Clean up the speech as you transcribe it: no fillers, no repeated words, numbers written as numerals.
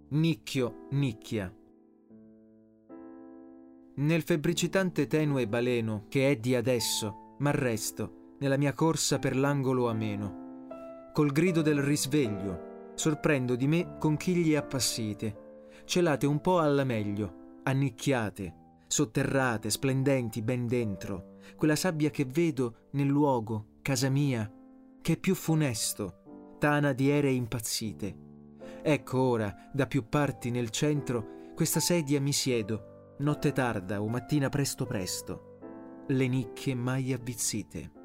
Nicchio, nicchia. Nel febbricitante tenue baleno che è di adesso, m'arresto nella mia corsa per l'angolo ameno. Col grido del risveglio sorprendo di me conchiglie appassite, celate un po' alla meglio, annicchiate, sotterrate, splendenti ben dentro, quella sabbia che vedo nel luogo, casa mia, che è più funesto, tana di eree impazzite. Ecco ora, da più parti nel centro, questa sedia mi siedo, notte tarda o mattina presto presto, le nicchie mai avvizzite.